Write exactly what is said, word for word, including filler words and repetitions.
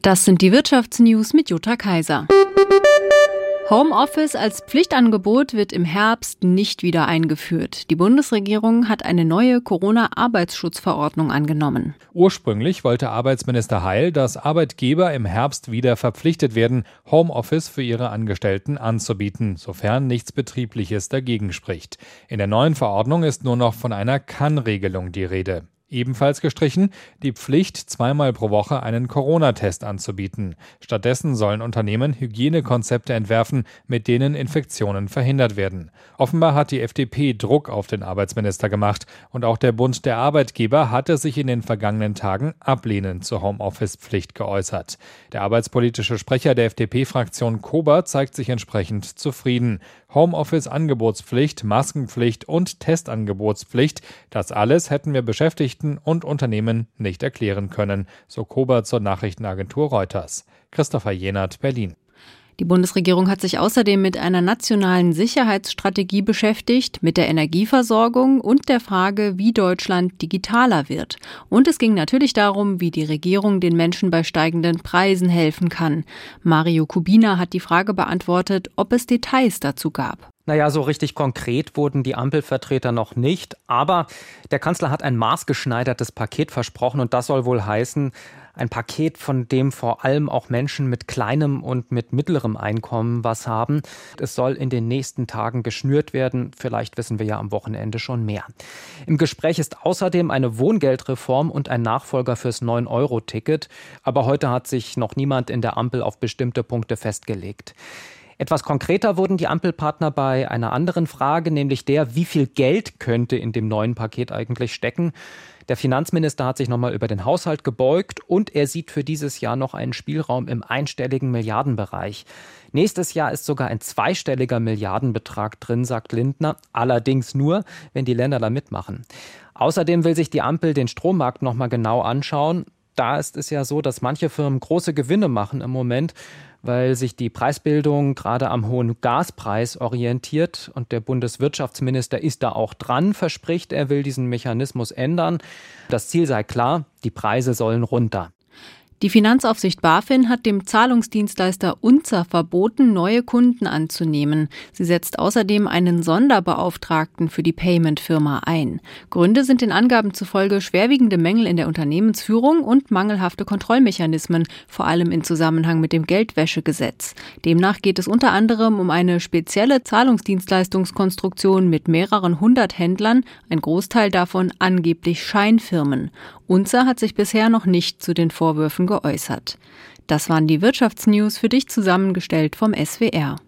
Das sind die Wirtschaftsnews mit Jutta Kaiser. Homeoffice als Pflichtangebot wird im Herbst nicht wieder eingeführt. Die Bundesregierung hat eine neue Corona-Arbeitsschutzverordnung angenommen. Ursprünglich wollte Arbeitsminister Heil, dass Arbeitgeber im Herbst wieder verpflichtet werden, Homeoffice für ihre Angestellten anzubieten, sofern nichts Betriebliches dagegen spricht. In der neuen Verordnung ist nur noch von einer Kann-Regelung die Rede. Ebenfalls gestrichen die Pflicht, zweimal pro Woche einen Corona-Test anzubieten. Stattdessen sollen Unternehmen Hygienekonzepte entwerfen, mit denen Infektionen verhindert werden. Offenbar hat die F D P Druck auf den Arbeitsminister gemacht und auch der Bund der Arbeitgeber hatte sich in den vergangenen Tagen ablehnend zur Homeoffice-Pflicht geäußert. Der arbeitspolitische Sprecher der F D P-Fraktion Kober zeigt sich entsprechend zufrieden. Homeoffice-Angebotspflicht, Maskenpflicht und Testangebotspflicht, das alles hätten wir Beschäftigten und Unternehmen nicht erklären können, so Kober zur Nachrichtenagentur Reuters. Christopher Jenert, Berlin. Die Bundesregierung hat sich außerdem mit einer nationalen Sicherheitsstrategie beschäftigt, mit der Energieversorgung und der Frage, wie Deutschland digitaler wird. Und es ging natürlich darum, wie die Regierung den Menschen bei steigenden Preisen helfen kann. Mario Kubina hat die Frage beantwortet, ob es Details dazu gab. Naja, so richtig konkret wurden die Ampelvertreter noch nicht, aber der Kanzler hat ein maßgeschneidertes Paket versprochen und das soll wohl heißen, ein Paket, von dem vor allem auch Menschen mit kleinem und mit mittlerem Einkommen was haben. Es soll in den nächsten Tagen geschnürt werden, vielleicht wissen wir ja am Wochenende schon mehr. Im Gespräch ist außerdem eine Wohngeldreform und ein Nachfolger fürs neun Euro Ticket, aber heute hat sich noch niemand in der Ampel auf bestimmte Punkte festgelegt. Etwas konkreter wurden die Ampelpartner bei einer anderen Frage, nämlich der, wie viel Geld könnte in dem neuen Paket eigentlich stecken. Der Finanzminister hat sich nochmal über den Haushalt gebeugt und er sieht für dieses Jahr noch einen Spielraum im einstelligen Milliardenbereich. Nächstes Jahr ist sogar ein zweistelliger Milliardenbetrag drin, sagt Lindner, allerdings nur, wenn die Länder da mitmachen. Außerdem will sich die Ampel den Strommarkt nochmal genau anschauen. Da ist es ja so, dass manche Firmen große Gewinne machen im Moment, weil sich die Preisbildung gerade am hohen Gaspreis orientiert. Und der Bundeswirtschaftsminister ist da auch dran, verspricht, er will diesen Mechanismus ändern. Das Ziel sei klar, die Preise sollen runter. Die Finanzaufsicht BaFin hat dem Zahlungsdienstleister Unzer verboten, neue Kunden anzunehmen. Sie setzt außerdem einen Sonderbeauftragten für die Payment-Firma ein. Gründe sind den Angaben zufolge schwerwiegende Mängel in der Unternehmensführung und mangelhafte Kontrollmechanismen, vor allem in Zusammenhang mit dem Geldwäschegesetz. Demnach geht es unter anderem um eine spezielle Zahlungsdienstleistungskonstruktion mit mehreren hundert Händlern, ein Großteil davon angeblich Scheinfirmen. Unzer hat sich bisher noch nicht zu den Vorwürfen geäußert. Das waren die Wirtschaftsnews für dich zusammengestellt vom S W R.